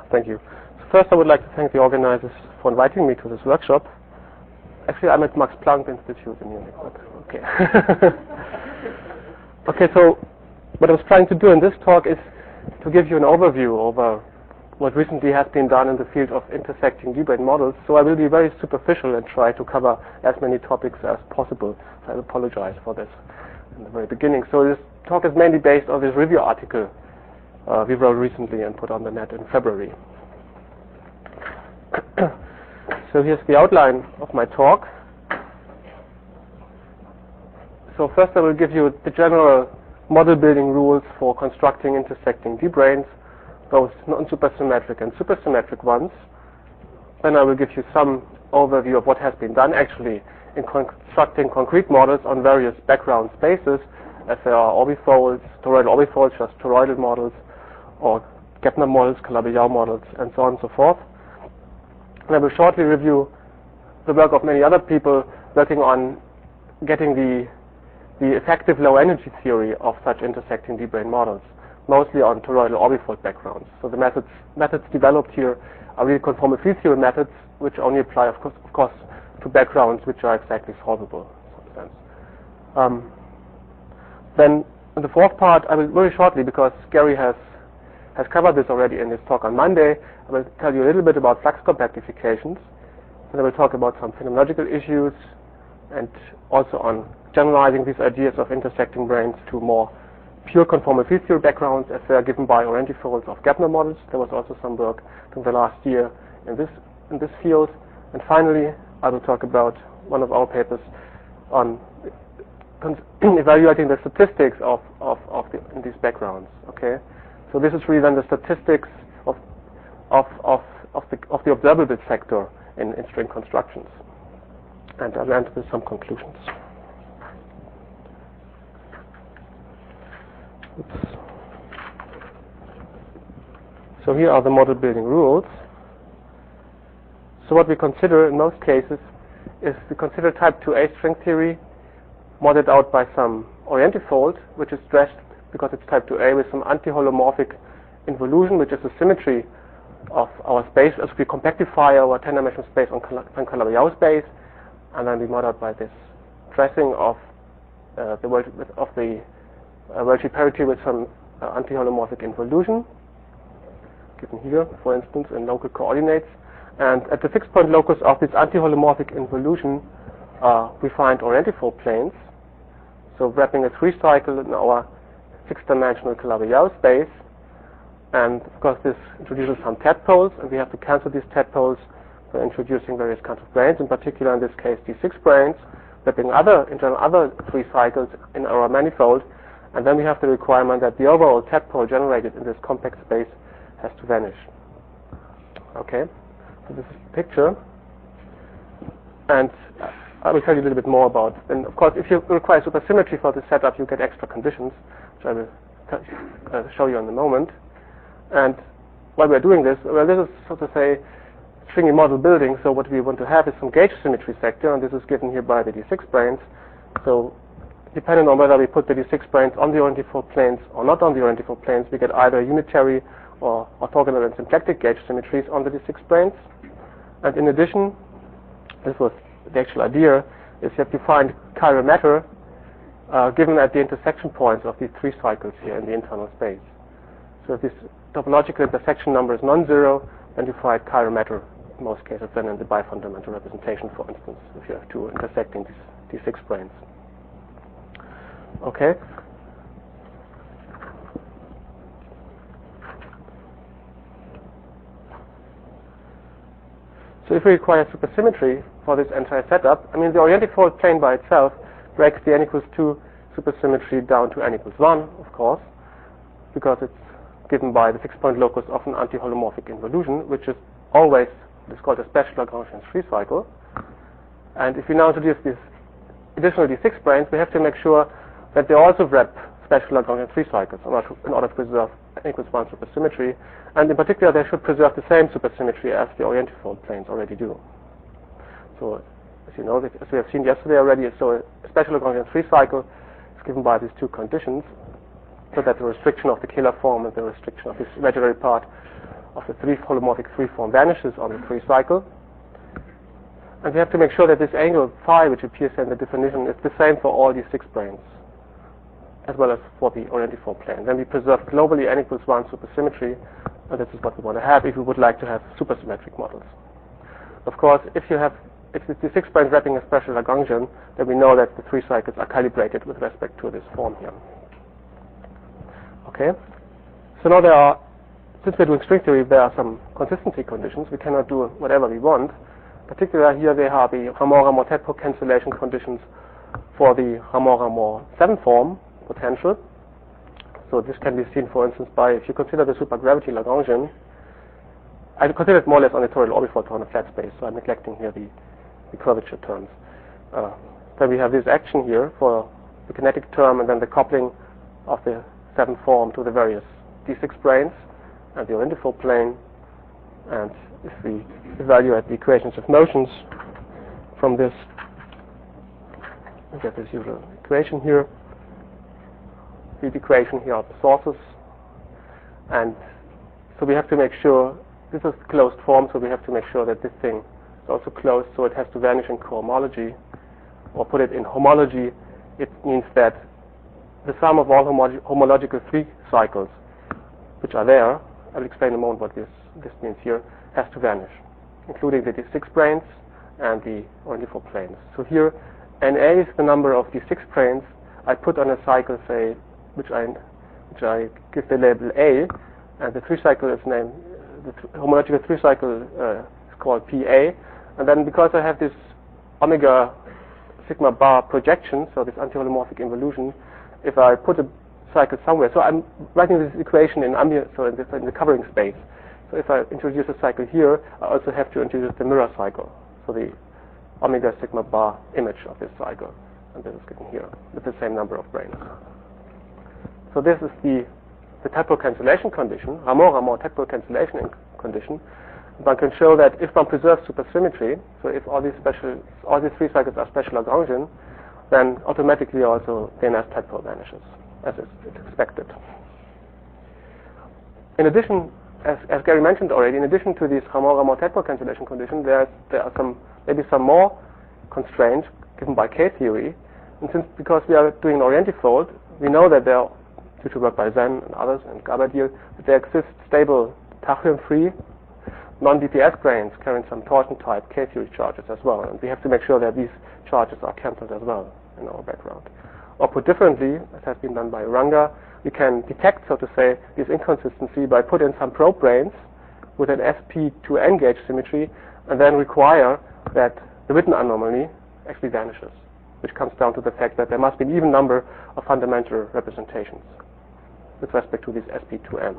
Thank you. So first, I would like to thank the organizers for inviting me to this workshop. Actually, I'm at Max Planck Institute in Munich, but okay. Okay, so what I was trying to do in this talk is to give you an overview over what recently has been done in the field of intersecting D-brain models. So I will be very superficial and try to cover as many topics as possible. So I apologize for this in the very beginning. So this talk is mainly based on this review article we wrote recently and put on the net in February. So here's the outline of my talk. So first I will give you the general model building rules for constructing intersecting D-brains, both non-supersymmetric and supersymmetric ones. Then I will give you some overview of what has been done actually in constructing concrete models on various background spaces, as there are orbifolds, toroidal orbifolds, just toroidal models, or Gepner models, Calabi-Yau models, and so on and so forth. And I will shortly review the work of many other people working on getting the effective low energy theory of such intersecting D-brain models, mostly on toroidal orbifold backgrounds. So the methods developed here are really conformal field theory methods, which only apply, of course, to backgrounds which are exactly solvable in some sense. Then in the fourth part, I will very shortly, because Gary has covered this already in his talk on Monday, I will tell you a little bit about flux compactifications, and I will talk about some phenomenological issues, and also on generalizing these ideas of intersecting brains to more pure conformal field theory backgrounds as they are given by orentifolds of Gepner models. There was also some work in the last year in this field. And finally, I will talk about one of our papers on evaluating the statistics in these backgrounds. Okay, so this is really then the statistics of the observable sector in string constructions. And I'll end with some conclusions. Oops. So here are the model building rules. So what we consider in most cases is we consider type 2A string theory modeled out by some orentifold, which is stressed because it's type 2A with some anti-holomorphic involution, which is the symmetry of our space as we compactify our 10-dimensional space on Calabi-Yau space, and then we model by this dressing of the Welshy parity with some anti-holomorphic involution, given here, for instance, in local coordinates. And at the fixed point locus of this anti-holomorphic involution, we find orentifold planes. So wrapping a 3-cycle in our 6-dimensional Calabi-Yau space. And of course, this introduces some tadpoles, and we have to cancel these tadpoles by introducing various kinds of branes, in particular in this case D6 branes, wrapping other 3 cycles in our manifold. And then we have the requirement that the overall tadpole generated in this compact space has to vanish. Okay, so this is the picture. And I will tell you a little bit more about. And of course, if you require supersymmetry for this setup, you get extra conditions, which I will show you in a moment. And while we're doing this, well, this is, so to say, stringy model building. So what we want to have is some gauge symmetry sector, and this is given here by the D6 branes. So depending on whether we put the D6 branes on the orentifold planes or not on the orentifold planes, we get either unitary or orthogonal and symplectic gauge symmetries on the D6 branes. And in addition, this was the actual idea, is that you find chiral matter given at the intersection points of these 3 cycles here in the internal space. So if this topological intersection number is non-zero, then you find chiral matter in most cases then in the bifundamental representation, for instance, if you have 2 intersecting these 6 branes. Okay. So if we require supersymmetry for this entire setup, I mean the orentifold plane by itself breaks the n equals 2 supersymmetry down to n equals 1, of course, because it's given by the fixed point locus of an anti-holomorphic involution, which is always, it's called a special Lagrangian 3 cycle. And if we now introduce these additional D6 branes, we have to make sure that they also wrap special Lagrangian 3 cycles in order to preserve n equals 1 supersymmetry. And in particular, they should preserve the same supersymmetry as the orentifold planes already do. So, as you know, as we have seen yesterday already, so a special Lagrangian 3 cycle is given by these 2 conditions, so that the restriction of the Kähler form and the restriction of this imaginary part of the holomorphic 3-form vanishes on the 3 cycle. And we have to make sure that this angle phi, which appears in the definition, is the same for all these 6 branes, as well as for the orientifold plane. Then we preserve globally n equals 1 supersymmetry, and this is what we want to have if we would like to have supersymmetric models. Of course, if the 6 branes wrapping a special Lagrangian, then we know that the 3 cycles are calibrated with respect to this form here. Okay? So now since we're doing string theory, there are some consistency conditions. We cannot do whatever we want. Particularly here they have the Ramond-Ramond-Tedford cancellation conditions for the Ramond-Ramond 7-form potential. So this can be seen, for instance, by, if you consider the supergravity Lagrangian, I consider it more or less on the toroidal orbifold on a flat space, so I'm neglecting here the curvature terms. Then we have this action here for the kinetic term and then the coupling of the 7th form to the various d6 branes and the orientifold plane. And if we evaluate the equations of motions from this, we get this usual equation here, the equation here of the sources. And so we have to make sure, this is closed form, so we have to make sure that this thing is also closed, so it has to vanish in cohomology. Or put it in homology, it means that the sum of all homological 3 cycles which are there, I'll explain in a moment what this means here, has to vanish, including the d6 branes and the orientifold planes. So here, NA is the number of d6 branes I put on a cycle, say, which I give the label A, and the 3 cycle is named, the homological 3 cycle is called PA, and then because I have this omega sigma bar projection, so this antiholomorphic involution, if I put a cycle somewhere, so I'm writing this equation in ambient, so in the covering space. So if I introduce a cycle here, I also have to introduce the mirror cycle, so the omega sigma bar image of this cycle, and this is given here with the same number of branes. So this is the Tedford cancellation condition, Ramond-Ramond-Tedford cancellation condition. One can show that if one preserves supersymmetry, so if all these 3 cycles are special Lagrangian, then automatically also the NS-Tedford vanishes, as is expected. In addition, as Gary mentioned already, in addition to this Ramond-Ramond-Tedford cancellation condition, there are maybe some more constraints given by K-theory. And because we are doing an orientifold, we know that there are, due to work by Zen and others and Gabadiel, that there exist stable tachyon-free non-DPS branes carrying some torsion-type K-theory charges as well. And we have to make sure that these charges are cancelled as well in our background. Or put differently, as has been done by Ranga, we can detect, so to say, this inconsistency by putting in some probe branes with an sp2n gauge symmetry and then require that the Witten anomaly actually vanishes, which comes down to the fact that there must be an even number of fundamental representations with respect to this sp2n.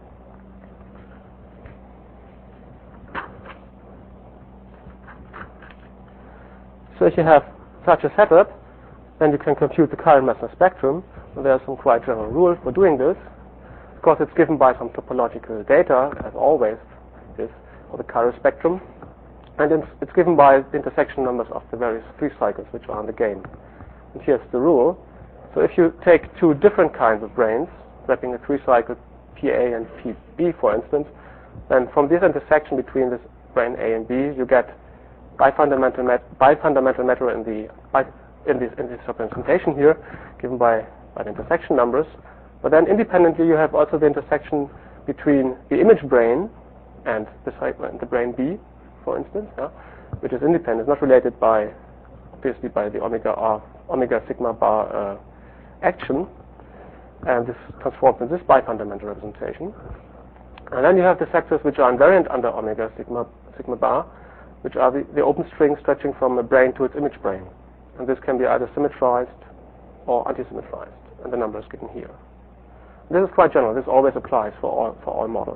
So if you have such a setup, then you can compute the current Meissner spectrum. And there are some quite general rules for doing this. Of course, it's given by some topological data, as always is for the Cairo spectrum. And it's given by the intersection numbers of the various 3 cycles which are in the game. And here's the rule. So if you take 2 different kinds of branes, wrapping a 3 cycle PA and PB, for instance, then from this intersection between this brane A and B, you get bifundamental matter in this representation here, given by the intersection numbers. But then independently, you have also the intersection between the image brane and the brane B, for instance, which is independent, not related obviously by the omega sigma bar action. And this transforms in this bifundamental representation. And then you have the sectors which are invariant under omega sigma bar, which are the open string stretching from a brane to its image brane. And this can be either symmetrized or anti-symmetrized, and the number is given here. This is quite general. This always applies for all models.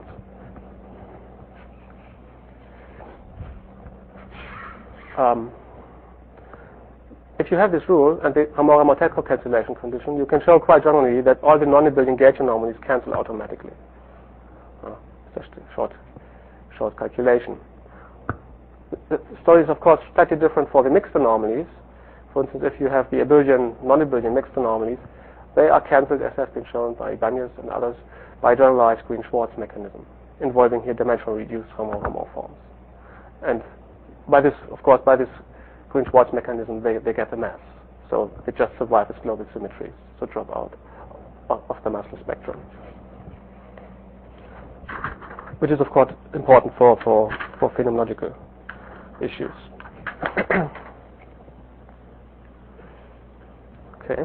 If you have this rule and the Ramond-Ramond-Tedford cancellation condition, you can show quite generally that all the non-abelian gauge anomalies cancel automatically. Just a short calculation. The story is, of course, slightly different for the mixed anomalies. For instance, if you have the abelian, non-abelian mixed anomalies, they are cancelled, as has been shown by Ibanez and others, by a generalized Green-Schwarz mechanism. involving here dimensionally reduced homomorphisms. And by this, of course, by this Green-Schwarz mechanism, they get the mass. So they just survive as global symmetries, so drop out of the massless spectrum. Which is, of course, important for phenomenological issues. Okay.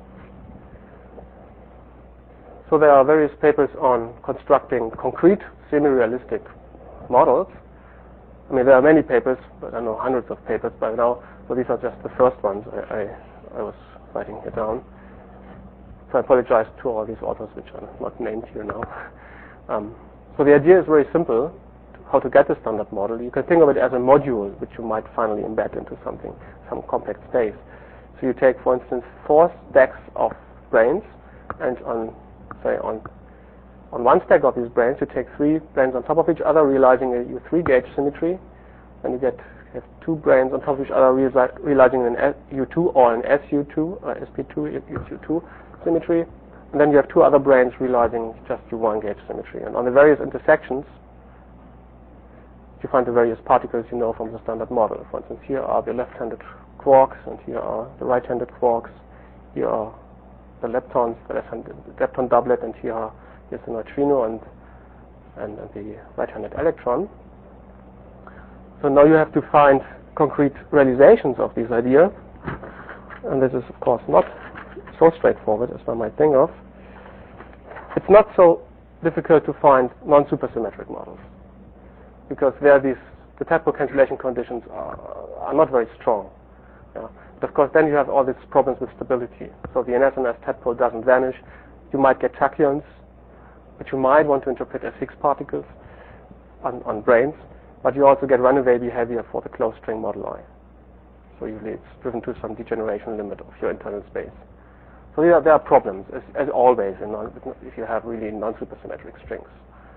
So there are various papers on constructing concrete, semi-realistic models. I mean, there are many papers, but I know hundreds of papers by now. So these are just the first ones I was writing here down. So I apologize to all these authors which are not named here now. So the idea is very simple, how to get the standard model. You can think of it as a module which you might finally embed into something, some compact space. So you take, for instance, 4 stacks of branes, and on one stack of these branes, you take 3 branes on top of each other, realizing a U3-gauge symmetry, and you have 2 branes on top of each other, realizing an U2 or an SU2, or SP2, SU2 symmetry, and then you have 2 other branes realizing just U1-gauge symmetry. And on the various intersections, you find the various particles you know from the standard model. For instance, here are the left-handed quarks, and here are the right-handed quarks. Here are the leptons, the lepton doublet, and here's the neutrino and the right-handed electron. So now you have to find concrete realizations of these ideas, and this is, of course, not so straightforward as one might think of. It's not so difficult to find non-supersymmetric models, because the Tadpole cancellation conditions are not very strong. Yeah. But of course, then you have all these problems with stability. So the NS Tadpole doesn't vanish. You might get tachyons, which you might want to interpret as Higgs particles on branes, but you also get runaway behavior for the closed string model I. So usually it's driven to some degeneration limit of your internal space. So there are problems, as always, if you have really non-supersymmetric strings.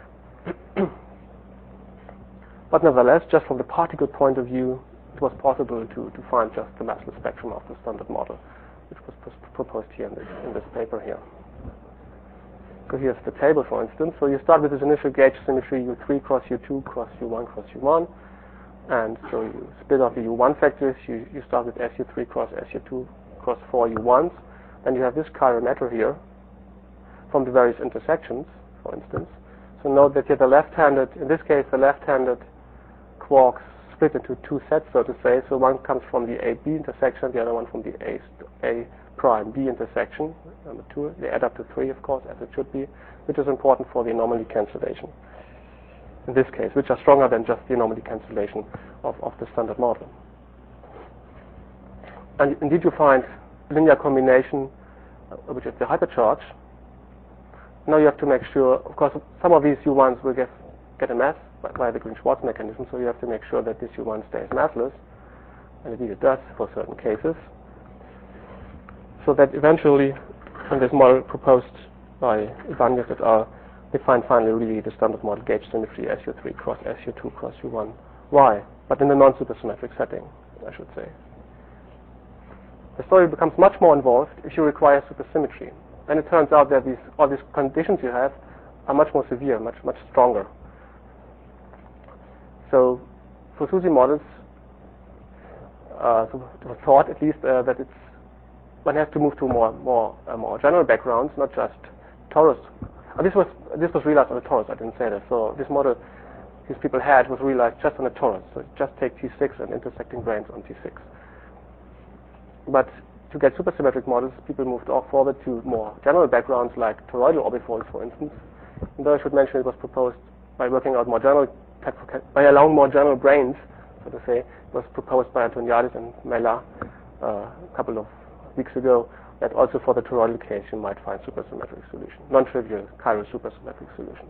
But nevertheless, just from the particle point of view, it was possible to find just the massless spectrum of the standard model, which was proposed here in this paper here. So here's the table, for instance. So you start with this initial gauge symmetry U3 cross U2 cross U1 cross U1. And so you split off the U1 factors. You start with SU3 cross SU2 cross 4 U1s. Then you have this chirometer here from the various intersections, for instance. So note that here in this case, the left-handed quarks split into 2 sets, so to say. So one comes from the AB intersection, the other one from the A prime B intersection, number 2. They add up to 3, of course, as it should be, which is important for the anomaly cancellation. In this case, which are stronger than just the anomaly cancellation of the standard model. And indeed, you find linear combination, which is the hypercharge. Now you have to make sure, of course, some of these U1s will get a mass by the Green-Schwarz mechanism, so you have to make sure that this U1 stays massless, and indeed it does for certain cases. So that eventually, in this model proposed by Ibanez et al., we find finally really the standard model gauge symmetry SU3 cross SU2 cross U1 Y, but in a non-supersymmetric setting, I should say. The story becomes much more involved if you require supersymmetry. And it turns out that all these conditions you have are much more severe, much stronger. So for SUSY models, so it was thought at least that one has to move to more general backgrounds, not just torus. This was realized on a torus. I didn't say that. So this model these people had was realized just on a torus. So just take T6 and intersecting branes on T6. But to get supersymmetric models, people moved forward to more general backgrounds like toroidal orbifolds, for instance. And though I should mention it was proposed by working out by allowing more general branes, so to say, it was proposed by Antoniadis and Mella a couple of weeks ago, that also for the toroidal case you might find supersymmetric solutions, non-trivial chiral supersymmetric solutions.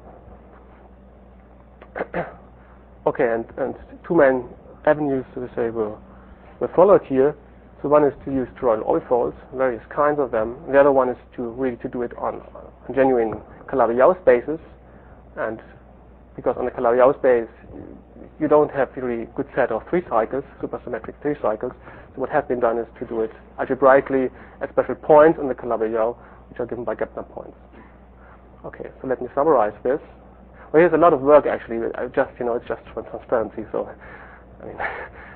Okay, and 2 main avenues, so to say, were followed here. So one is to use toroidal orbifolds, various kinds of them. The other one is to do it on genuine Calabi-Yau spaces, and because on the Calabi-Yau space you don't have a really good set of 3 cycles, supersymmetric 3 cycles. So what has been done is to do it algebraically at special points on the Calabi-Yau, which are given by Gepner points. Okay, so let me summarize this. Well, here's a lot of work actually. It's just for transparency. So, I mean,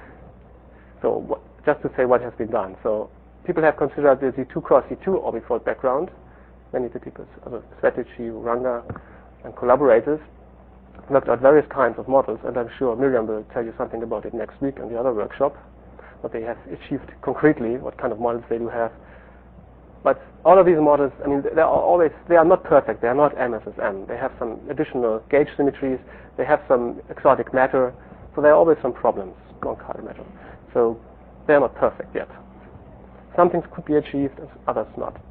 just to say what has been done. So, people have considered the Z2 cross Z2 orbifold background. Many of the people, Svetici, Ranga, and collaborators, looked at various kinds of models, and I'm sure Miriam will tell you something about it next week in the other workshop, what they have achieved concretely, what kind of models they do have. But all of these models, I mean, they are not perfect. They are not MSSM. They have some additional gauge symmetries. They have some exotic matter. So there are always some problems, non-chiral matter. So they are not perfect yet. Some things could be achieved, and others not.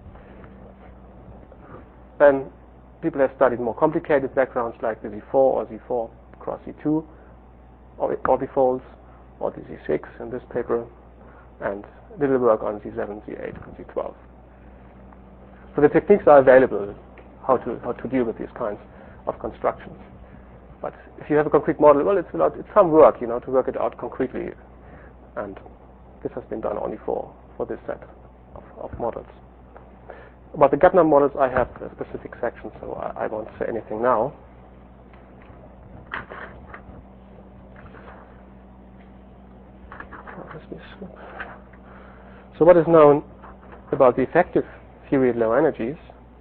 Then people have studied more complicated backgrounds like the Z4 or Z4 cross Z2 orbifolds, or the Z6 in this paper, and little work on Z7, Z8, and Z12. So the techniques are available how to deal with these kinds of constructions. But if you have a concrete model, well, it's some work, to work it out concretely, and this has been done only for this set of models. About the Gettner models, I have a specific section, so I won't say anything now. So what is known about the effective theory at low energies?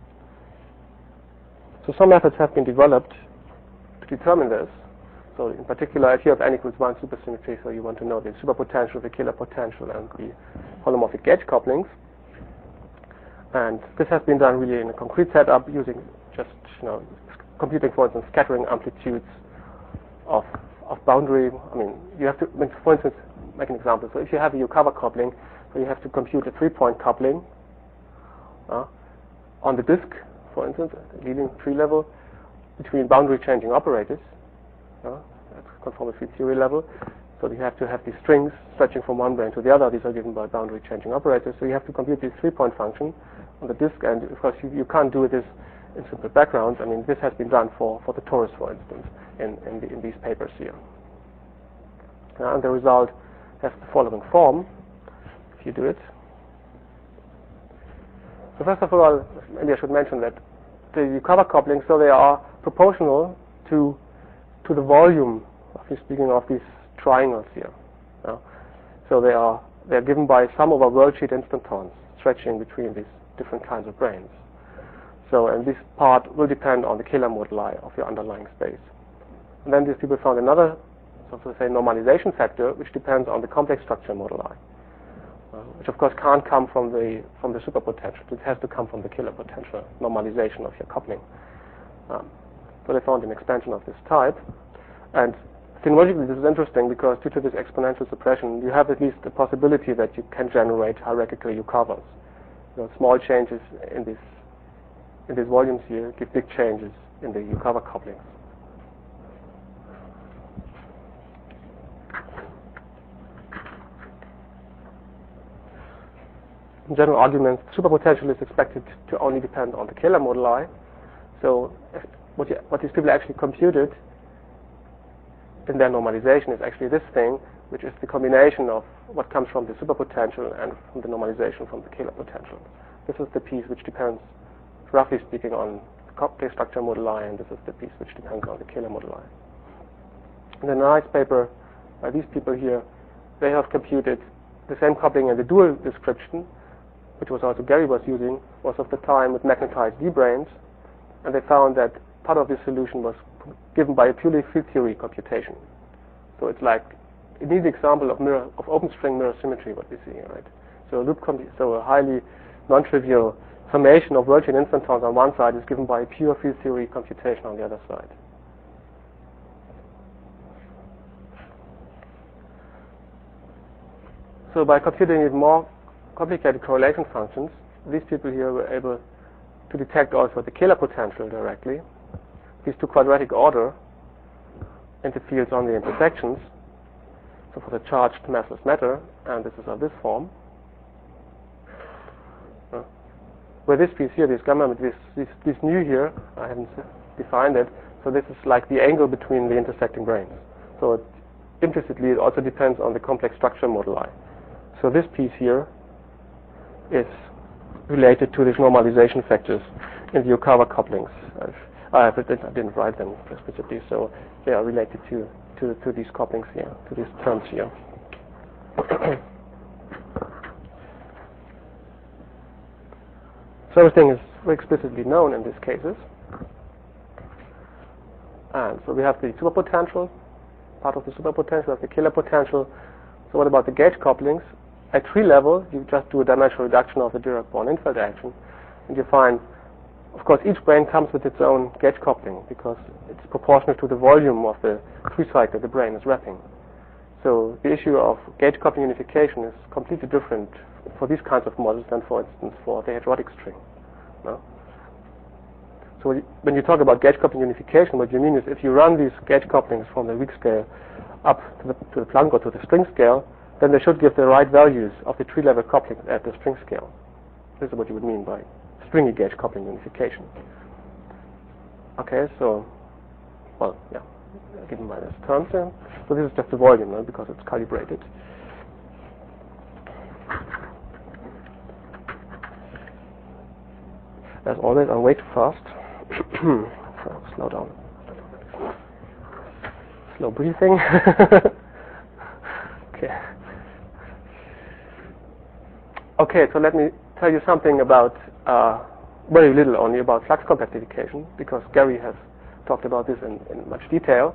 So some methods have been developed to determine this. So in particular, if you have n equals 1 supersymmetry, so you want to know the superpotential, the Kähler potential, and the holomorphic gauge couplings. And this has been done really in a concrete setup using just, computing, for instance, scattering amplitudes of boundary. I mean, you have to, for instance, make an example. So if you have a Yukawa coupling, so you have to compute a 3-point coupling on the disk, for instance, at leading tree level, between boundary changing operators at conformal field theory level. So you have to have these strings stretching from one brane to the other. These are given by boundary changing operators. So you have to compute this 3-point function on the disk, and of course you can't do this in simple backgrounds. I mean, this has been done for the torus, for instance, in these papers here. And the result has the following form, if you do it. So first of all, maybe I should mention that the Yukawa couplings, so they are proportional to the volume, roughly speaking, of these triangles here. So they're given by sum over worldsheet instantons stretching between these different kinds of branes. So, and this part will depend on the Kähler moduli of your underlying space. And then these people found another, so to say, normalization factor, which depends on the complex structure moduli, which of course can't come from the superpotential. It has to come from the Kähler potential normalization of your coupling. So they found an expansion of this type, and phenomenologically this is interesting because due to this exponential suppression, you have at least the possibility that you can generate hierarchical Yukawas. Small changes in these volumes here give big changes in the Yukawa couplings. In general arguments, superpotential is expected to only depend on the Kähler moduli. So what these people actually computed in their normalization is actually this thing, which is the combination of what comes from the superpotential and from the normalization from the Kähler potential. This is the piece which depends, roughly speaking, on the complex structure moduli, and this is the piece which depends on the Kähler moduli. In a nice paper by these people here, they have computed the same coupling in the dual description, which was also Gary was using, was of the time with magnetized D-branes, and they found that part of this solution was given by a purely field theory computation. So it's like an easy example of open string mirror symmetry, what we see here, right? So a highly non-trivial summation of worldsheet instantons on one side is given by a pure field theory computation on the other side. So by computing even more complicated correlation functions, these people here were able to detect also the Kähler potential directly. These two quadratic order interfields on the intersections. So for the charged massless matter, and this is of this form. Where this piece here, this gamma, this nu here, I haven't defined it. So this is like the angle between the intersecting branes. So implicitly, it also depends on the complex structure moduli. So this piece here is related to these normalization factors in the Yukawa couplings. I didn't write them explicitly, so they are related to these couplings here, to these terms here. So everything is very explicitly known in these cases. And so we have the superpotential, part of the superpotential, we have the Kähler potential. So what about the gauge couplings? At tree level, you just do a dimensional reduction of the Dirac-Born-Infeld action, and you find, of course, each brain comes with its own gauge coupling because it's proportional to the volume of the tree cycle the brain is wrapping. So the issue of gauge coupling unification is completely different for these kinds of models than, for instance, for the H-Rodic string. No? So when you talk about gauge coupling unification, what you mean is if you run these gauge couplings from the weak scale up to the Planck or to the string scale, then they should give the right values of the tree level coupling at the string scale. This is what you would mean by stringy gauge coupling unification. Okay, so, well, yeah, given by this term here. So this is just the volume, no, because it's calibrated. As always, I'm way too fast. So slow down. Slow breathing. Okay. Okay, so let me tell you something about, very little only, about flux compactification, because Gary has talked about this in much detail.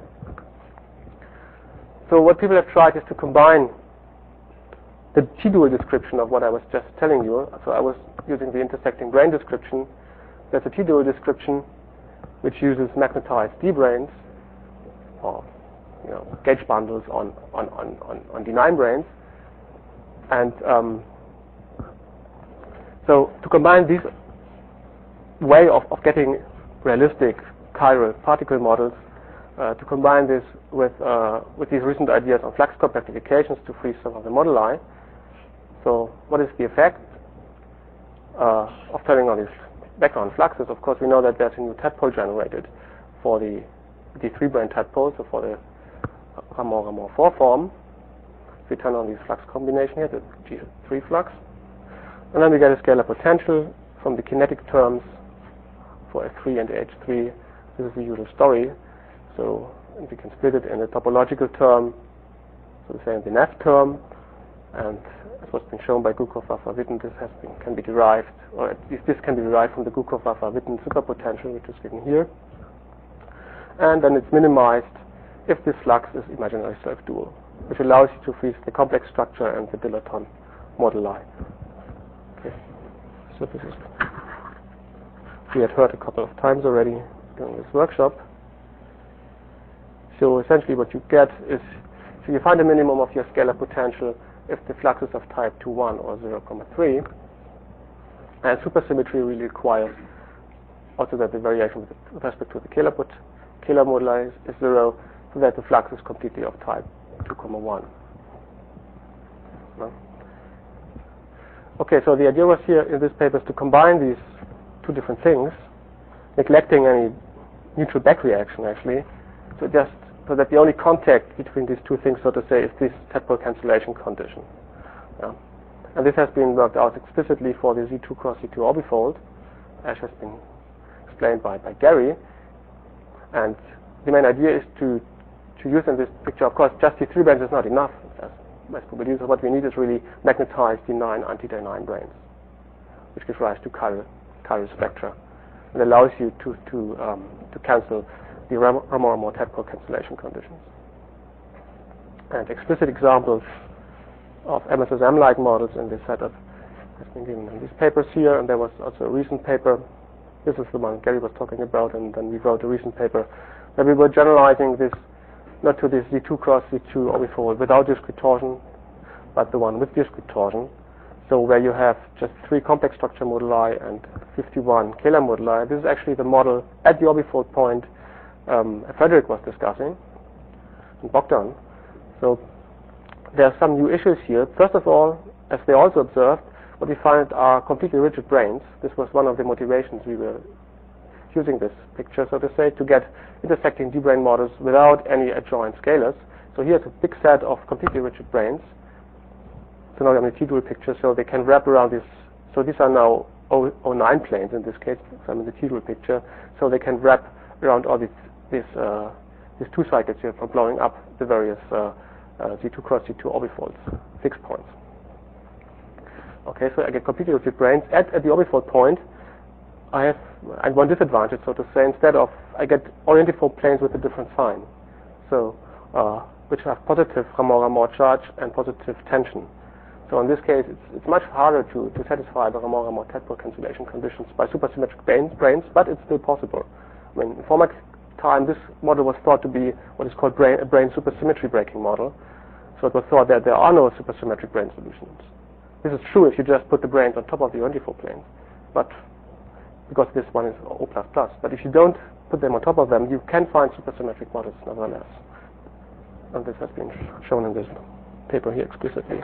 So what people have tried is to combine the T-dual description of what I was just telling you. So I was using the intersecting brain description. There's a T-dual description which uses magnetized D-brains, or gauge bundles on D9 brains. And so to combine this way of getting realistic chiral particle models, to combine this with these recent ideas on flux compactifications to freeze some of the moduli. So what is the effect of turning on these background fluxes? Of course, we know that there's a new tadpole generated for the D3 brain tadpole, so for the Raman 4 form. If we turn on this flux combination here, the G3 flux, and then we get a scalar potential from the kinetic terms for F3 and H3. This is the usual story. So we can split it in a topological term, so the same the NAF term, and as was been shown by Gukov-Vafa-Witten, this can be derived, or at least this can be derived from the Gukov-Vafa-Witten superpotential, which is given here. And then it's minimized if this flux is imaginary self-dual, which allows you to freeze the complex structure and the dilaton moduli. Okay. So this is we had heard a couple of times already during this workshop. So essentially what you get is, so you find a minimum of your scalar potential if the flux is of type 2,1 or 0,3. And supersymmetry really requires also that the variation with respect to the Kähler moduli is 0, so that the flux is completely of type 2,1. No? Okay, so the idea was here in this paper is to combine these two different things, neglecting any neutral back reaction actually, so that the only contact between these two things, so to say, is this tadpole cancellation condition. Yeah. And this has been worked out explicitly for the Z2 cross Z2 orbifold, as has been explained by Gary. And the main idea is to use in this picture, of course, just D3 brains is not enough, as probably. So what we need is really magnetized D9 anti-D9 brains, which gives rise to chiral spectra. It allows you to cancel the Raman tadpole cancellation conditions. And explicit examples of MSSM-like models in this setup has been given in these papers here, and there was also a recent paper. This is the one Gary was talking about, and then we wrote a recent paper where we were generalizing this not to this Z2 cross Z2 orbifold without discrete torsion, but the one with discrete torsion. So where you have just 3 complex structure moduli and 51 Kähler moduli. This is actually the model at the orbifold point Frederick was discussing, and Bogdan. So there are some new issues here. First of all, as they also observed, what we find are completely rigid brains. This was one of the motivations we were using this picture, so to say, to get intersecting D-brain models without any adjoint scalars. So here's a big set of completely rigid brains. So now I'm in the T-dual picture, so they can wrap around this. So these are now O9 planes in this case, so I'm in the T-dual picture, so they can wrap around all these two cycles here for blowing up the various Z2 cross Z2 orbifolds, fixed points. Okay, so I get completely rotated branes. At the orbifold point, I have one disadvantage, so to say. Instead of, I get oriented fold planes with a different sign, so which have positive Raman-Raman charge and positive tension. So in this case, it's much harder to satisfy the Raman-Raman Tedbord cancellation conditions by supersymmetric branes, but it's still possible. I mean, in Fermat's time, this model was thought to be what is called a brane supersymmetry breaking model. So it was thought that there are no supersymmetric brane solutions. This is true if you just put the branes on top of the oriented-fold planes, but because this one is O++. But if you don't put them on top of them, you can find supersymmetric models nevertheless. And this has been shown in this paper here explicitly.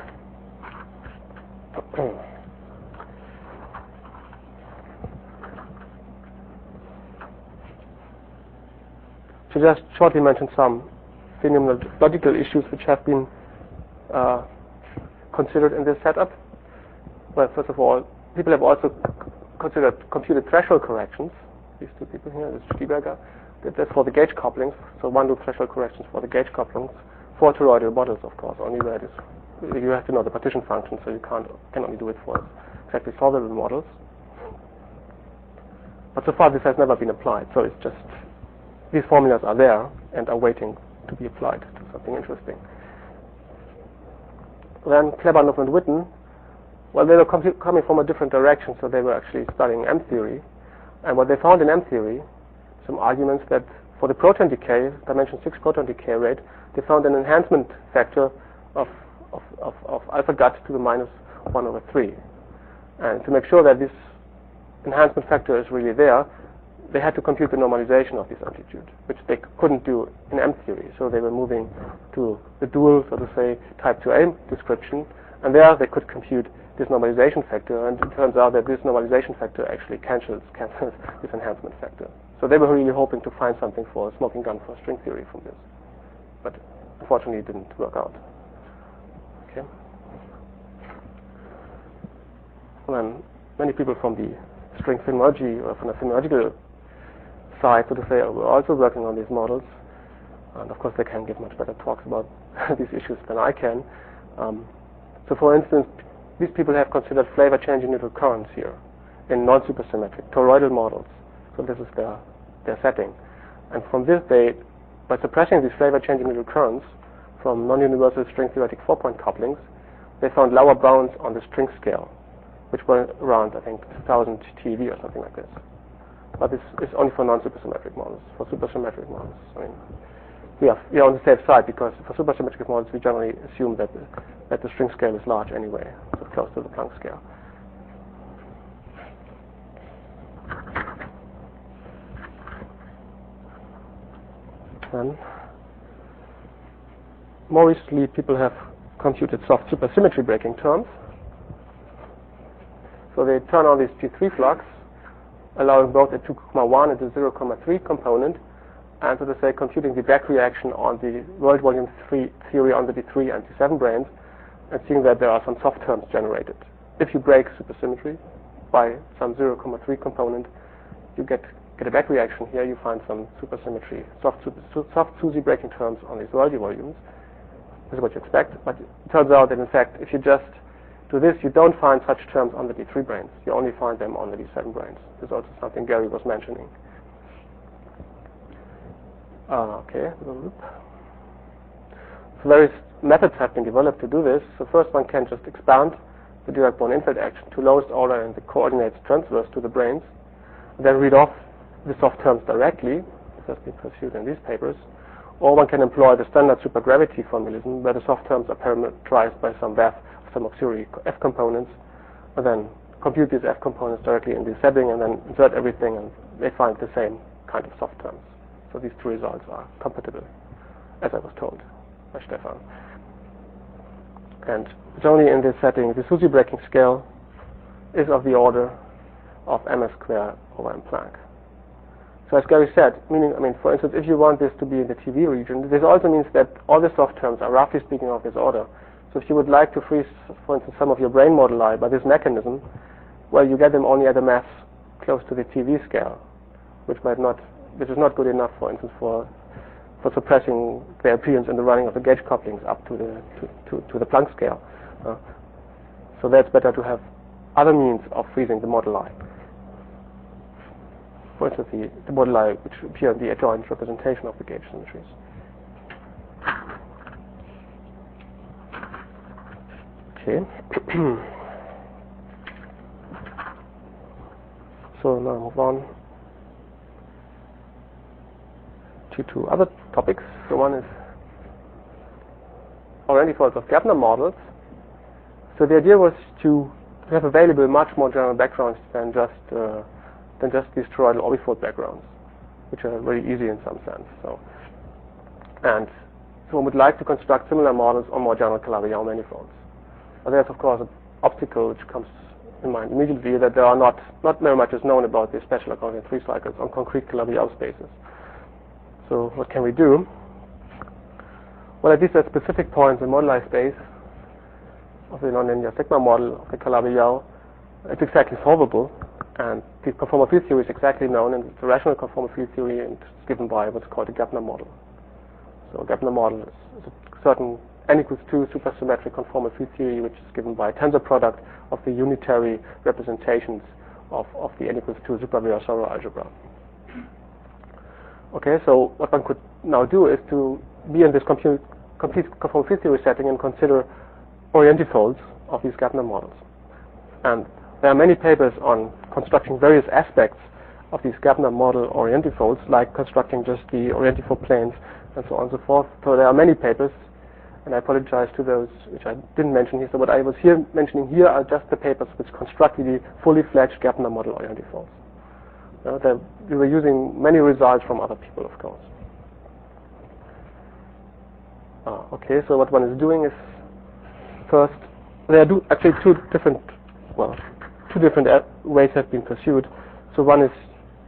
To just shortly mention some phenomenological issues which have been considered in this setup. Well, first of all, people have also computed threshold corrections. These two people here, this is Stieberger. That's for the gauge couplings. So one loop threshold corrections for the gauge couplings for toroidal models, of course. Only where it is, you have to know the partition function, so you can only do it for exactly solvable models. But so far, this has never been applied. So it's just these formulas are there and are waiting to be applied to something interesting. Then Klebanov and Witten, well, they were coming from a different direction, so they were actually studying M-theory. And what they found in M-theory, some arguments that for the proton decay, dimension 6 proton decay rate, they found an enhancement factor of alpha gut to the minus 1/3. And to make sure that this enhancement factor is really there, they had to compute the normalization of this amplitude, which they couldn't do in M-theory. So they were moving to the dual, so to say, type 2A description, and there they could compute this normalization factor, and it turns out that this normalization factor actually cancels this enhancement factor. So they were really hoping to find something for a smoking gun for string theory from this, but unfortunately it didn't work out. Okay. And then many people from the string phenomenology or from the phenomenological side, so to say, are also working on these models, and of course they can give much better talks about these issues than I can. So for instance, these people have considered flavor changing neutral currents here in non-supersymmetric toroidal models. So this is their setting. And from this, by suppressing these flavor changing neutral currents from non-universal string theoretic 4-point couplings, they found lower bounds on the string scale, which were around, I think, 2000 TeV or something like this. But this is only for non-supersymmetric models. For supersymmetric models, I mean, we are on the safe side, because for supersymmetric models we generally assume that the string scale is large anyway, so close to the Planck scale. Then, more recently, people have computed soft supersymmetry breaking terms. So they turn on this G3 flux, allowing both a 2,1 and a 0,3 component, and so to say, computing the back reaction on the world volume theory on the D3 and D7 branes, and seeing that there are some soft terms generated. If you break supersymmetry by some 0,3 component, you get a back reaction here. You find some supersymmetry, soft SUSY breaking terms on these world volumes. This is what you expect, but it turns out that in fact, if you just do this, you don't find such terms on the D3 branes. You only find them on the D7 branes. This is also something Gary was mentioning. Okay. So various methods have been developed to do this. So first, one can just expand the Dirac-Born-Infeld action to lowest order in the coordinates transverse to the branes, then read off the soft terms directly. This has been pursued in these papers. Or one can employ the standard supergravity formalism, where the soft terms are parameterized by some VAF, some auxiliary F components, and then compute these F components directly in the setting, and then insert everything, and they find the same kind of soft terms. So these two results are compatible, as I was told by Stefan. And generally in this setting, the SUSY breaking scale is of the order of ms squared over m Planck. So as Gary said, for instance, if you want this to be in the TV region, this also means that all the soft terms are roughly speaking of this order. So if you would like to freeze, for instance, some of your brane moduli by this mechanism, well, you get them only at a mass close to the TV scale, which might not which is not good enough, for instance, for suppressing the appearance in the running of the gauge couplings up to the Planck scale. So that's better to have other means of freezing the moduli. For instance, the moduli which appear in the adjoint representation of the gauge symmetries. Okay. So now I move on to two other topics. So one is orientifolds of Gabner models. So the idea was to have available much more general backgrounds than just these toroidal orbifold backgrounds, which are very easy in some sense. So one would like to construct similar models on more general Calabi-Yau manifolds. But there's of course an obstacle which comes in mind immediately, that there are not very much is known about the special Lagrangian 3 cycles on concrete Calabi-Yau spaces. So what can we do? Well, at least at specific points in moduli space of the nonlinear sigma model of the Calabi-Yau, it's exactly solvable, and the conformal field theory is exactly known, and it's a rational conformal field theory, and it's given by what's called a Gabner model. So a Gabner model is a certain n equals 2 supersymmetric conformal field theory, which is given by a tensor product of the unitary representations of the n equals 2 super-Virasoro algebra. Okay, so what one could now do is to be in this complete conformal field theory setting and consider orientifolds of these Gabner models. And there are many papers on constructing various aspects of these Gabner model orientifolds, like constructing just the orientifold planes and so on and so forth. So there are many papers, and I apologize to those which I didn't mention here. So what I was mentioning here are just the papers which construct the fully fledged Gabner model orientifolds. We were using many results from other people, of course. Okay, so what one is doing is, first, there are actually two different ways have been pursued. So one is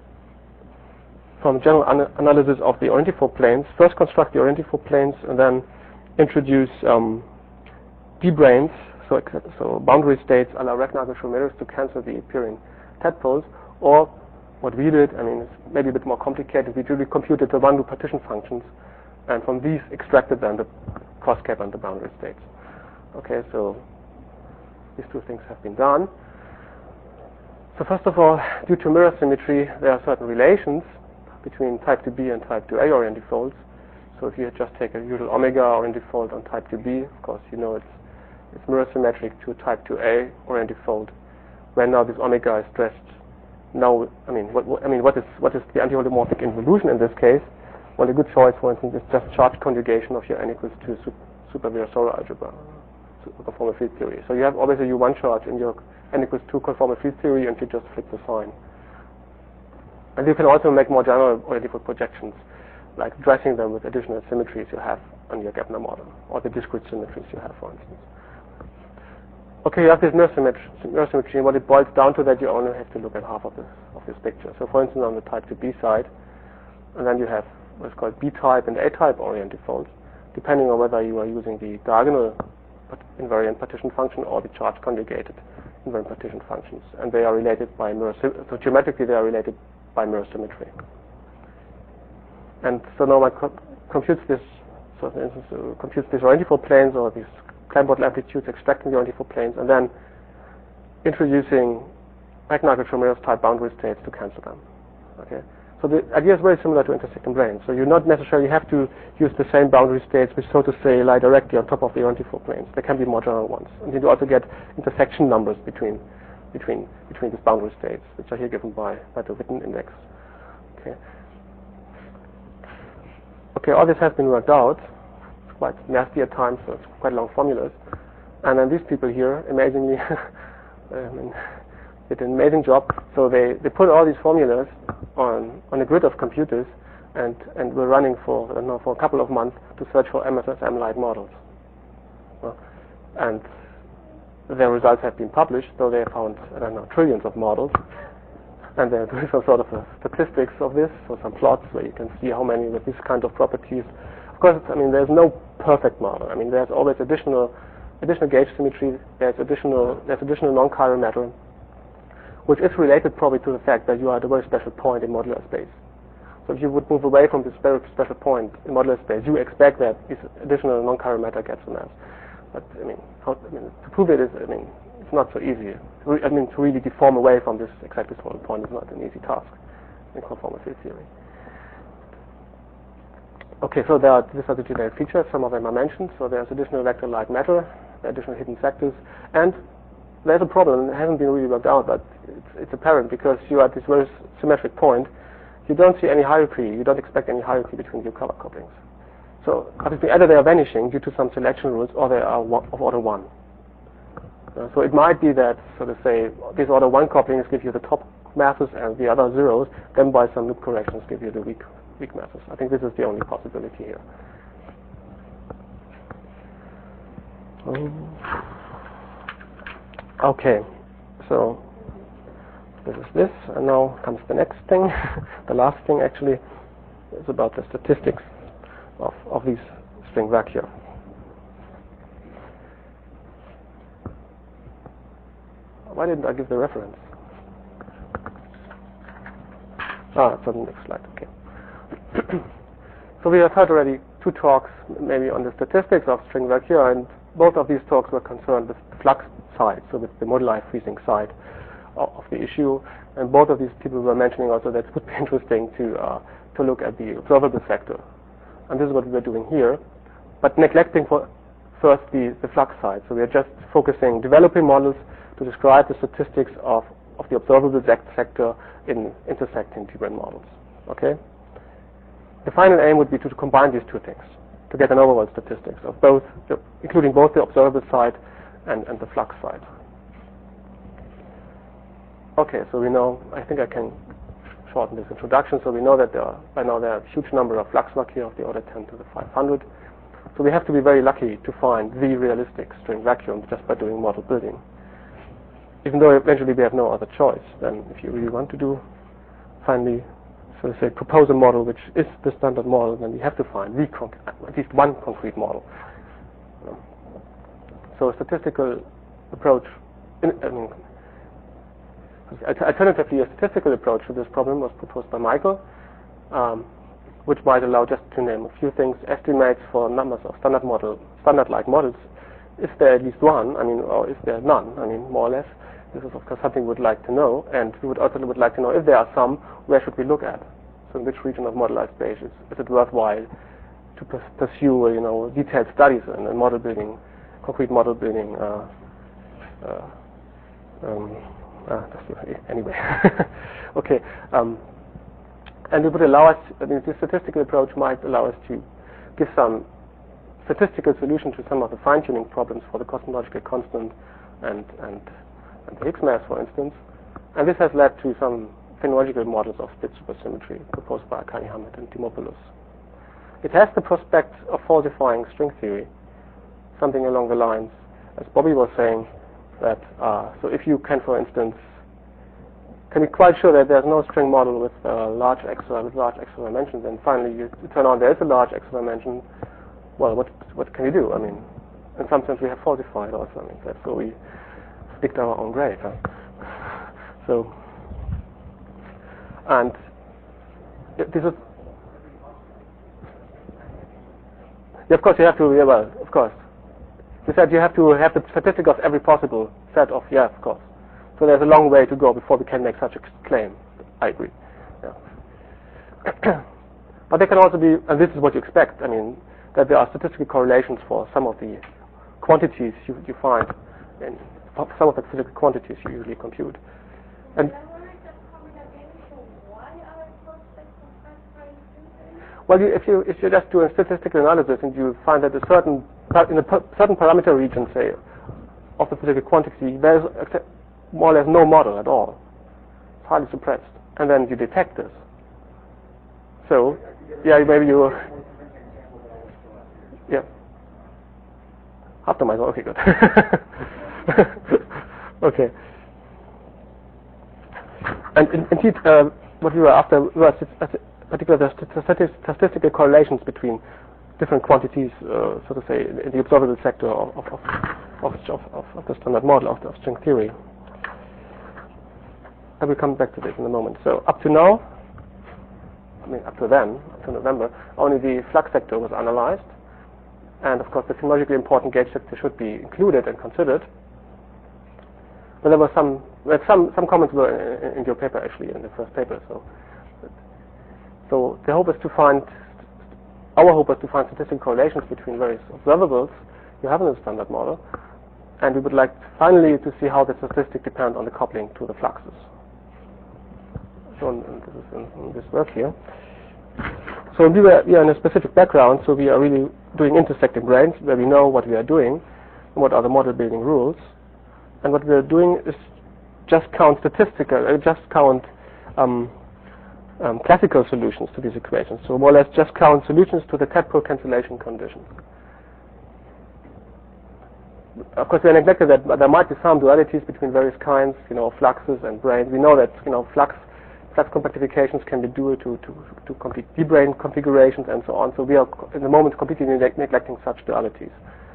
from general analysis of the orientifold planes. First construct the orientifold planes and then introduce D-branes, so boundary states a la Regnagel-Schmidt to cancel the appearing tadpoles. Or what we did, I mean, it's maybe a bit more complicated. We really computed the Wandu partition functions, and from these extracted then the cross-cap and the boundary states. Okay, so these two things have been done. So first of all, due to mirror symmetry, there are certain relations between type 2b and type 2a orientifolds. So if you just take a usual omega orientifold on type 2b, of course you know it's mirror symmetric to type 2a orientifold, where now this omega is stressed. Now, what is the antiholomorphic involution in this case? Well, a good choice, for instance, is just charge conjugation of your n equals 2 super-Virasoro algebra, conformal field theory. So you have always a U1 charge in your n equals 2 conformal field theory, and you just flip the sign. And you can also make more general orientifold projections, like dressing them with additional symmetries you have on your Gabner model, or the discrete symmetries you have, for instance. Okay, you have this mirror symmetry, and what it boils down to that you only have to look at half of this picture. So for instance, on the type 2b side, and then you have what's called B-type and A-type orientifolds, depending on whether you are using the diagonal invariant partition function or the charge conjugated invariant partition functions, and they are related by mirror. So geometrically, they are related by mirror symmetry. And so now one computes this. So for instance, computes these orientifold planes or these Klein-Bottle amplitudes, extracting the orientifold planes, and then introducing Regnagel-Schmidt type boundary states to cancel them. Okay. So the idea is very similar to intersecting branes. So you not necessarily have to use the same boundary states, which, so to say, lie directly on top of the orientifold planes. There can be more general ones, and you do also get intersection numbers between these boundary states, which are here given by the Witten index. Okay. Okay, all this has been worked out. It's quite nasty at times, so it's quite long formulas. And then these people here, amazingly, did an amazing job. So they put all these formulas on a grid of computers, and were running for a couple of months to search for MSSM-like models. And their results have been published, so they found, trillions of models. And they're doing some sort of statistics of this, so some plots where you can see how many with these kind of properties. Of course, there's no perfect model. There's always additional gauge symmetry. There's additional non-chiral matter, which is related probably to the fact that you are at a very special point in modular space. So if you would move away from this very special point in modular space, you expect that this additional non-chiral matter gets a mass. But to prove it is, it's not so easy. To really deform away from this exactly small point is not an easy task in conformal field theory. Okay, so these are the generic features. Some of them are mentioned. So there's additional vector-like matter, additional hidden sectors, and there's a problem. It hasn't been really worked out, but it's apparent because you are at this very symmetric point. You don't see any hierarchy. You don't expect any hierarchy between your color couplings. So obviously, either they are vanishing due to some selection rules, or they are of order 1. So it might be that, so to say, these order 1 couplings give you the top masses and the other zeros, then by some loop corrections give you the weak masses. I think this is the only possibility here. Okay, so this is this, and now comes the next thing. The last thing actually is about the statistics of these string vacua. Why didn't I give the reference? It's on the next slide. Okay. So we have heard already 2 talks maybe on the statistics of string vacua, and both of these talks were concerned with the flux side, so with the moduli freezing side of the issue. And both of these people were mentioning also that it would be interesting to look at the observable sector. And this is what we are doing here, but neglecting first the flux side. So we are just developing models to describe the statistics of the observable sector in intersecting different models. Okay? The final aim would be to combine these 2 things to get an overall statistics of both, including both the observable side and the flux side. Okay, so we know, I think I can shorten this introduction. So we know that by now there are a huge number of flux vacua of the order 10 to the 500. So we have to be very lucky to find the realistic string vacuum just by doing model building. Even though eventually we have no other choice, then if you really want to finally, so to say, propose a model which is the standard model, then we have to find at least one concrete model. So a statistical approach, alternatively, a statistical approach to this problem was proposed by Michael, which might allow, just to name a few things, estimates for numbers of standard-like models. Is there at least one? Or is there none? More or less. This is, of course, something we would like to know, and we would also like to know if there are some, where should we look at? So in which region of moduli space is it worthwhile to pursue, detailed studies and model building, concrete model building? Anyway, okay. And it would allow us. This statistical approach might allow us to give some statistical solution to some of the fine-tuning problems for the cosmological constant and the Higgs mass, for instance. And this has led to some phenomenological models of split supersymmetry proposed by Akani Hamed and Dimopoulos. It has the prospect of falsifying string theory, something along the lines, as Bobby was saying, that so if you can, for instance, can be quite sure that there's no string model with large extra dimensions, and finally you turn on there is a large extra dimension. Well, what can you do? In some sense we have falsified also. That's so we digged our own grave. Huh? So, and this is, of course you have to. Yeah, well, of course. You said you have to have the statistic of every possible set of. Yeah, of course. So there's a long way to go before we can make such a claim. I agree. Yeah. But there can also be, and this is what you expect. That there are statistical correlations for some of the quantities you find, and some of the physical quantities you usually compute. And well, if you just do a statistical analysis and you find that in a certain parameter region, say, of the physical quantity, there's more or less no model at all. It's highly suppressed, and then you detect this. So, yeah, maybe you. Yeah. Optimize. Okay, good. Okay. And indeed, what we were after was particularly the statistical correlations between different quantities, so to say, in the observable sector of the standard model of string theory. I will come back to this in a moment. So up to now, up to then, up to November, only the flux sector was analyzed. And of course, the phenologically important gauge sector should be included and considered. But there were some comments were in your paper, actually, in the first paper. So the hope is to find, our hope is to find statistical correlations between various observables you have in the standard model. And we would like finally to see how the statistic depends on the coupling to the fluxes. So this is in this work here. So we are in a specific background, so we are really doing intersecting branes where we know what we are doing and what are the model building rules. And what we are doing is just count classical solutions to these equations. So more or less just count solutions to the tadpole cancellation conditions. Of course, we are neglected that there might be some dualities between various kinds, fluxes and branes. We know that, flux compactifications can be dual to complete D-brane configurations and so on. So we are, in the moment, completely neglecting such dualities.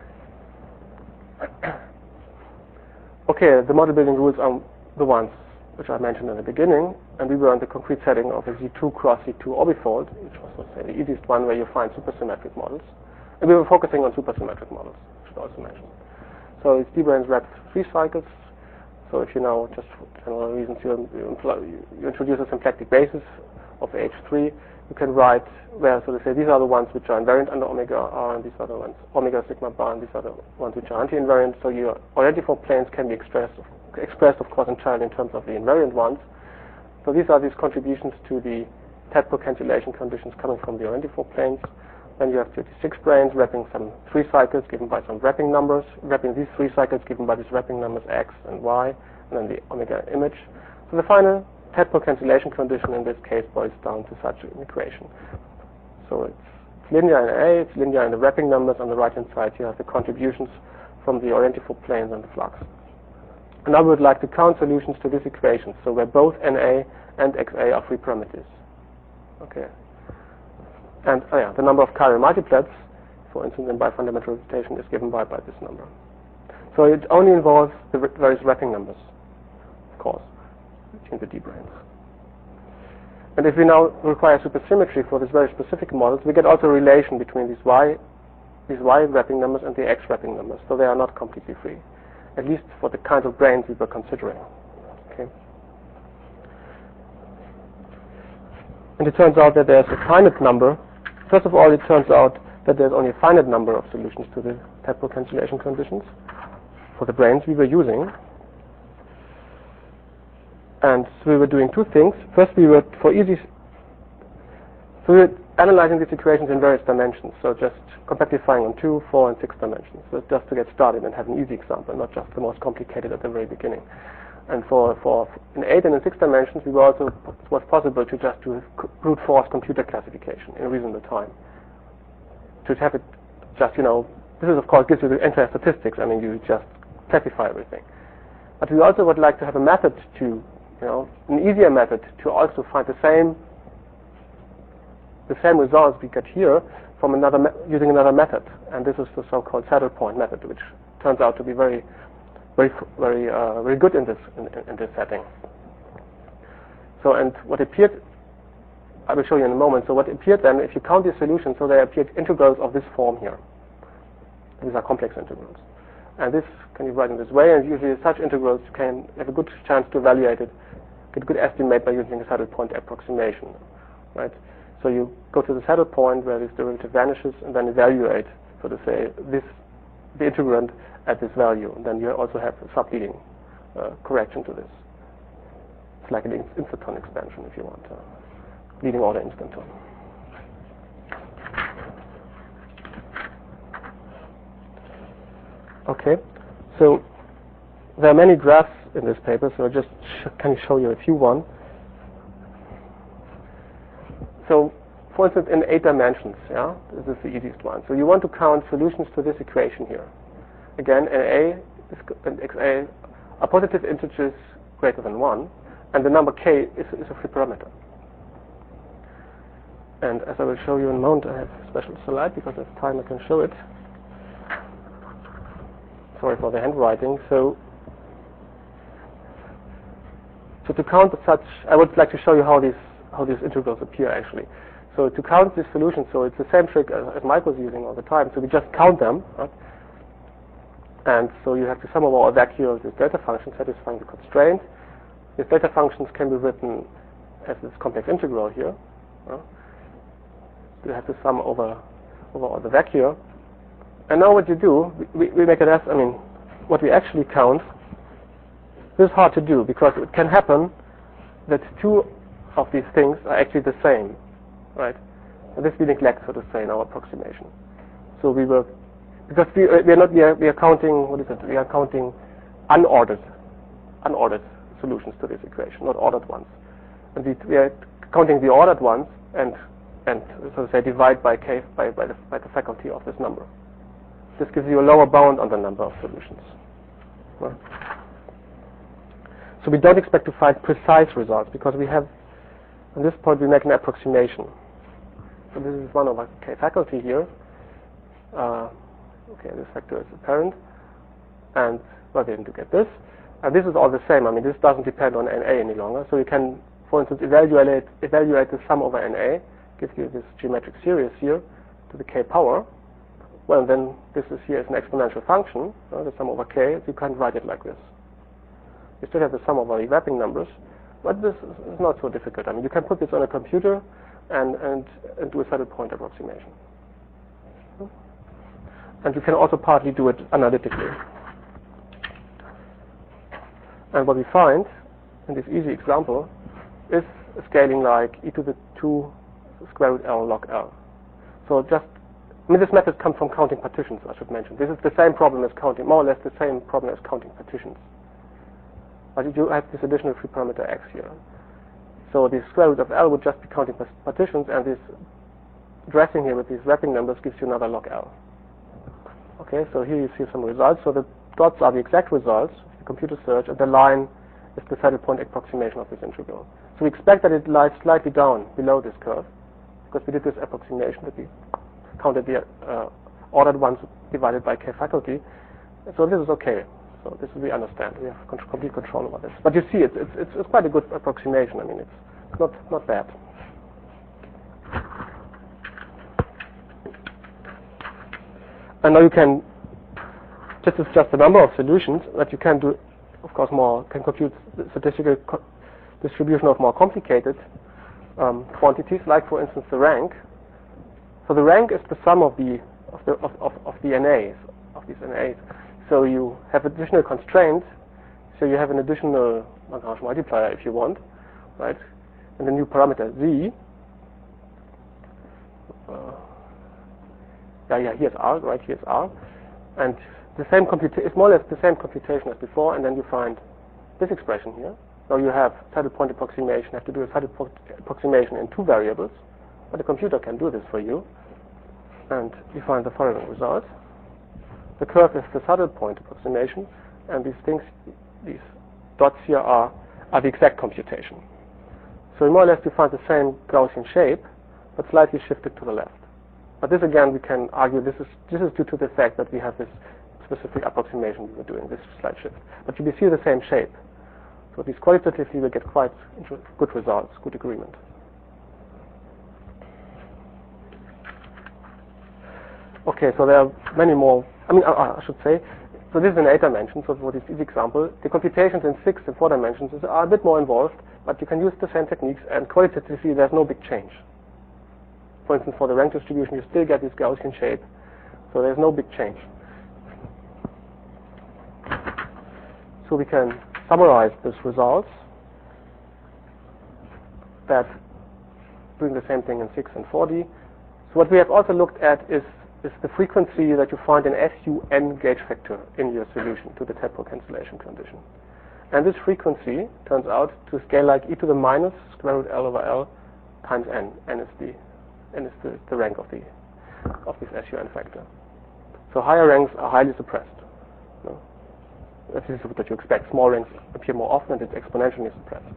Okay, the model building rules are the ones which I mentioned in the beginning, and we were in the concrete setting of a Z2 cross Z2 orbifold, which was, let's say, the easiest one where you find supersymmetric models. And we were focusing on supersymmetric models, I should also mention. So it's D-branes wrapped 3 cycles. So if you know, just for general reasons, you introduce a symplectic basis of H3, you can write where, so to say, these are the ones which are invariant under omega R, and these are the ones omega sigma bar, and these are the ones which are anti-invariant. So your identiform planes can be expressed, of course, entirely in terms of the invariant ones. So these are these contributions to the tadpole cancellation conditions coming from the identiform planes. Then you have 36 branes wrapping some 3 cycles given by some wrapping numbers, wrapping these 3 cycles given by these wrapping numbers X and Y, and then the omega image. So the final tadpole cancellation condition in this case boils down to such an equation. So it's linear in A, it's linear in the wrapping numbers. On the right-hand side you have the contributions from the orientiform planes and the flux. And now we would like to count solutions to this equation, so where both NA and XA are free parameters. Okay. And the number of chiral multiplets, for instance, in bifundamental rotation, is given by this number. So it only involves the various wrapping numbers, of course, between the D-branes. And if we now require supersymmetry for these very specific models, we get also a relation between these Y wrapping numbers and the X wrapping numbers. So they are not completely free, at least for the kinds of branes we were considering. Okay. And it turns out that there's a finite number. First of all, it turns out that there's only a finite number of solutions to the tadpole cancellation conditions for the branes we were using. And so we were doing 2 things. First, we were analyzing these equations in various dimensions, so just compactifying on 2, 4, and 6 dimensions. So just to get started and have an easy example, not just the most complicated at the very beginning. And for in 8 and in 6 dimensions, it was possible to just do brute force computer classification in reasonable time. To have it just, this is of course gives you the entire statistics. I mean, you just classify everything. But we also would like to have a method to, an easier method to also find the same results we get here from using another method. And this is the so-called saddle point method, which turns out to be very good in this setting. So, and what appeared, I will show you in a moment. So what appeared then, if you count these solutions, so they appeared integrals of this form here. These are complex integrals. And this can be written in this way, and usually such integrals you can have a good chance to evaluate it, get a good estimate by using a saddle point approximation, right? So you go to the saddle point where this derivative vanishes, and then evaluate, so to say, the integrand at this value. And then you also have a subleading correction to this. It's like an instanton expansion, if you want, leading order instanton. Okay, so there are many graphs in this paper, so I just can show you a few one. So, for instance, in 8 dimensions, this is the easiest one. So you want to count solutions to this equation here. Again, NA and XA are positive integers greater than 1, and the number k is a free parameter. And as I will show you in a moment, I have a special slide because of time I can show it. Sorry for the handwriting. So to count such, I would like to show you how how these integrals appear actually. So to count these solutions, so it's the same trick as Mike was using all the time. So we just count them, right? And so you have the sum over all vacuum of this delta function satisfying the constraint. These delta functions can be written as this complex integral here. You have the sum over all the vacuum. And now what you do, we make it as, what we actually count. This is hard to do because it can happen that two of these things are actually the same, right? And this we neglect, so to say, in our approximation. So we are counting, we are counting unordered solutions to this equation, not ordered ones. And we are counting the ordered ones and so to say divide by k by the faculty of this number. This gives you a lower bound on the number of solutions. Right? So we don't expect to find precise results because we have, at this point, we make an approximation. So this is 1 over k faculty here. Okay, this factor is apparent, and we're going to get this. And this is all the same. This doesn't depend on NA any longer. So you can, for instance, evaluate the sum over NA, gives you this geometric series here to the k power. Well, then this is here as an exponential function, the sum over k. So you can write it like this. You still have the sum over the wrapping numbers, but this is not so difficult. You can put this on a computer and do a saddle point approximation. And you can also partly do it analytically. And what we find in this easy example is a scaling like e to the 2 square root L log L. So this method comes from counting partitions, I should mention. This is the same problem as counting, more or less the same problem as counting partitions. But you have this additional free parameter x here. So the square root of L would just be counting partitions, and this dressing here with these wrapping numbers gives you another log L. Okay, so here you see some results. So the dots are the exact results of the computer search, and the line is the saddle point approximation of this integral. So we expect that it lies slightly down below this curve, because we did this approximation that we counted the ordered ones divided by k faculty. So this is okay. So this we understand. We have complete control over this. But you see, it's quite a good approximation. It's not bad. And now you can, this is just the number of solutions, that you can do, of course, can compute the statistical distribution of more complicated quantities, like for instance the rank. So the rank is the sum of the NAs, of these NAs. So you have additional constraints, so you have an additional Lagrange multiplier if you want, right? And the new parameter Z. Here's R, right? Here's R. And the same it's more or less the same computation as before, and then you find this expression here. Now you have saddle point approximation, you have to do a saddle point approximation in 2 variables, but the computer can do this for you. And you find the following result. The curve is the saddle point approximation, and these dots here are the exact computation. So more or less you find the same Gaussian shape, but slightly shifted to the left. But this again, we can argue this is due to the fact that we have this specific approximation we were doing, this slight shift. But you will see the same shape. So these qualitatively will get quite good results, good agreement. Okay, so there are many more. I should say, so this is in 8 dimensions, so for this easy example, the computations in 6 and 4 dimensions are a bit more involved, but you can use the same techniques, and qualitatively there's no big change. For instance, for the rank distribution, you still get this Gaussian shape, so there's no big change. So we can summarize these results that doing the same thing in 6 and 4D. So what we have also looked at is the frequency that you find in SUN gauge factor in your solution to the temporal cancellation condition. And this frequency turns out to scale like e to the minus square root L over L times n. N is the rank of this SUN factor. So higher ranks are highly suppressed. This is what you expect. Small ranks appear more often, and it's exponentially suppressed.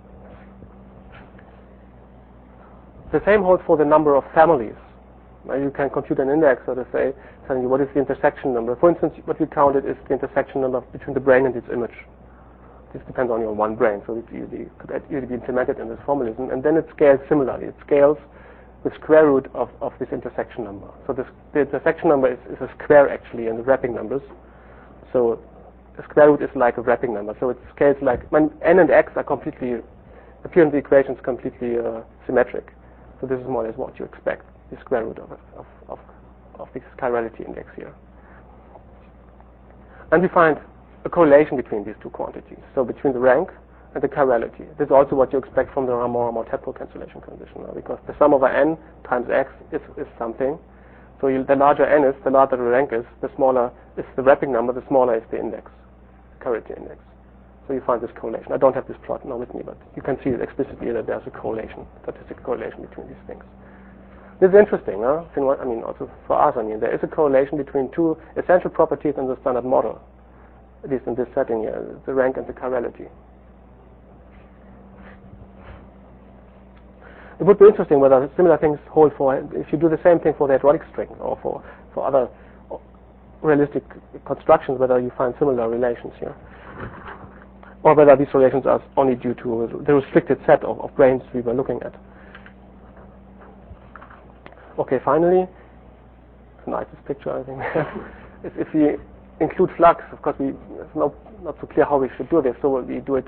The same holds for the number of families. Now you can compute an index, so to say, telling you what is the intersection number. For instance, what we counted is the intersection number between the brain and its image. this depends on your one brain, so it could easily be implemented in this formalism, and then it scales similarly. It scales the square root of this intersection number. So the intersection number is a square actually in the wrapping numbers. So the square root is like a wrapping number. So it scales like when n and x are completely appear in the equations completely symmetric. So this is more or less what you expect, the square root of this chirality index here. And we find a correlation between these two quantities, so between the rank and the chirality. This is also what you expect from the Ramond-Tedford cancellation condition, because the sum over n times x is something. So the larger n is, the larger the rank is, the smaller is the wrapping number, the smaller is the index, chirality index. So you find this correlation. I don't have this plot now with me, but you can see it explicitly that there's a correlation, statistical correlation between these things. This is interesting, huh? I mean, also for us, I mean, there is a correlation between two essential properties in the standard model, at least in this setting here, the rank and the chirality. It would be interesting whether similar things hold for, if you do the same thing for the hydraulic string or for other realistic constructions, whether you find similar relations here. Or whether these relations are only due to the restricted set of branes we were looking at. Okay, finally, the nicest picture I think is if we include flux. Of course, it's not so clear how we should do this, so we do it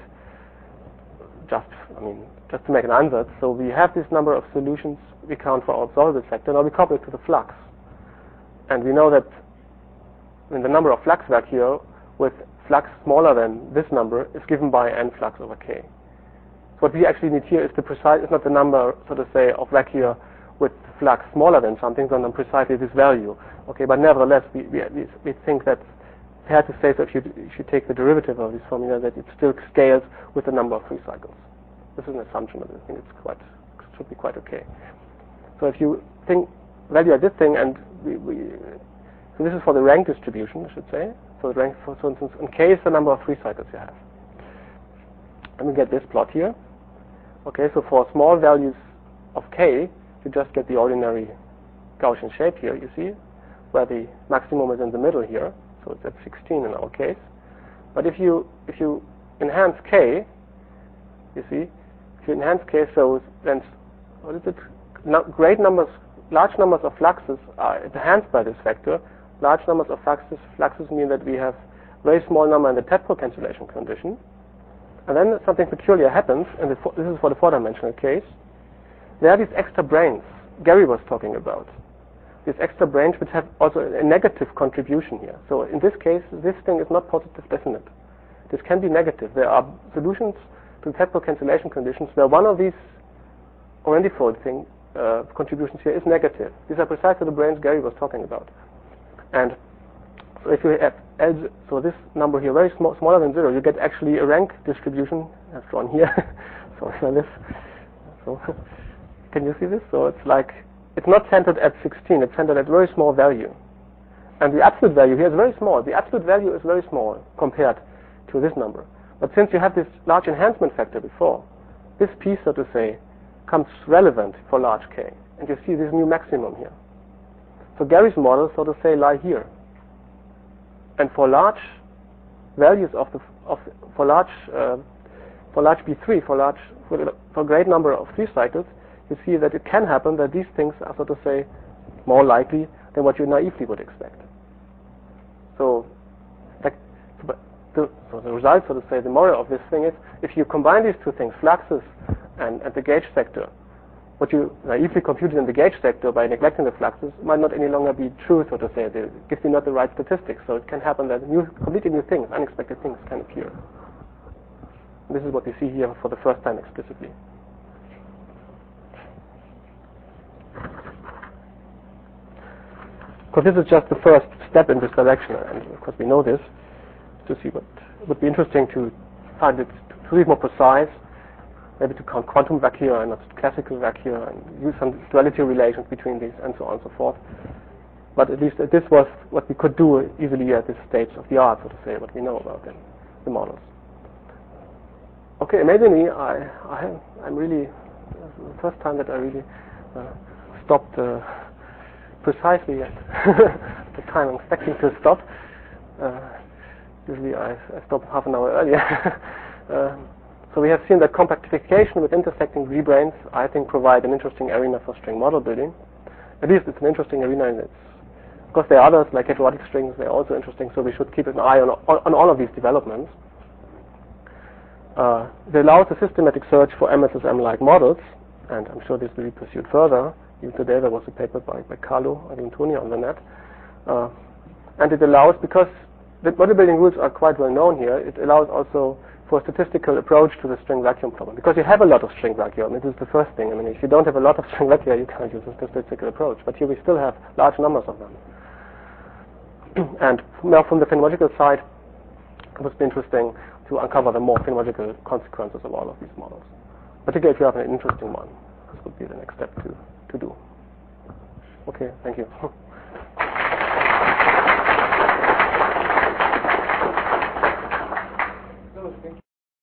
just to make an answer. So we have this number of solutions we count for our observable sector. Now we couple it to the flux, and we know that the number of flux vacua with flux smaller than this number is given by n flux over k. So what we actually need here is it's not the number, so to say, of vacua with flux smaller than something, but precisely this value. Okay, but nevertheless, we think that it's fair to say that if you take the derivative of this formula, that it still scales with the number of free cycles. This is an assumption, but I think it should be quite okay. So if you evaluate this thing, and so this is for the rank distribution, I should say. So the rank, for instance, in k is the number of free cycles you have. And we get this plot here. Okay, so for small values of k, you just get the ordinary Gaussian shape here, you see, where the maximum is in the middle here. So it's at 16 in our case. But if you enhance k, you see, if you enhance k, so then what is it? Large numbers of fluxes are enhanced by this factor. Large numbers of fluxes mean that we have very small number in the Tedford cancellation condition. And then something peculiar happens, and this is for the four-dimensional case. There are these extra branes Gary was talking about. These extra branes which have also a negative contribution here. So in this case, this thing is not positive definite. This can be negative. There are solutions to the Tedford cancellation conditions where one of these Orendiford contributions here is negative. These are precisely the branes Gary was talking about. And so if you have so this number here very smaller than 0, you get actually a rank distribution as drawn here. So this. So can you see this? So it's like it's not centered at 16. It's centered at very small value, and the absolute value here is very small. The absolute value is very small compared to this number. But since you have this large enhancement factor before, this piece, so to say, comes relevant for large k, and you see this new maximum here. So Gary's models, so to say, lie here. And for large values for large B3, for a great number of 3 cycles, you see that it can happen that these things are, so to say, more likely than what you naively would expect. So the result, so to say, the moral of this thing is, if you combine these two things, fluxes and the gauge sector, what you naively computed in the gauge sector by neglecting the fluxes might not any longer be true, so to say. It gives you not the right statistics. So it can happen that completely new things, unexpected things can appear. This is what we see here for the first time explicitly. Because this is just the first step in this direction, and of course we know this, to see what would be interesting to find it to be more precise, maybe to count quantum vacua and not classical vacua, and use some duality relations between these, and so on and so forth. But at least this was what we could do easily at this stage of the art, so to say, what we know about them, the models. Okay, amazingly, I'm really, the first time that I really stopped precisely at the time I'm expecting to stop. Usually I stop half an hour earlier. So we have seen that compactification with intersecting G-branes, I think, provide an interesting arena for string model building. At least it's an interesting arena in its. Of course, there are others like heterotic strings. They're also interesting. So we should keep an eye on all of these developments. It allows a systematic search for MSSM-like models, and I'm sure this will be pursued further. Even today there was a paper by Carlo Argentoni on the net. And it allows, because the model building rules are quite well known here, it allows also for a statistical approach to the string vacuum problem. Because you have a lot of string vacuum, it is the first thing. I mean, if you don't have a lot of string vacuum, you can't use a statistical approach. But here we still have large numbers of them. And now from the phenomenological side, it would be interesting to uncover the more phenomenological consequences of all of these models. Particularly if you have an interesting one. This would be the next step to do. Okay, thank you.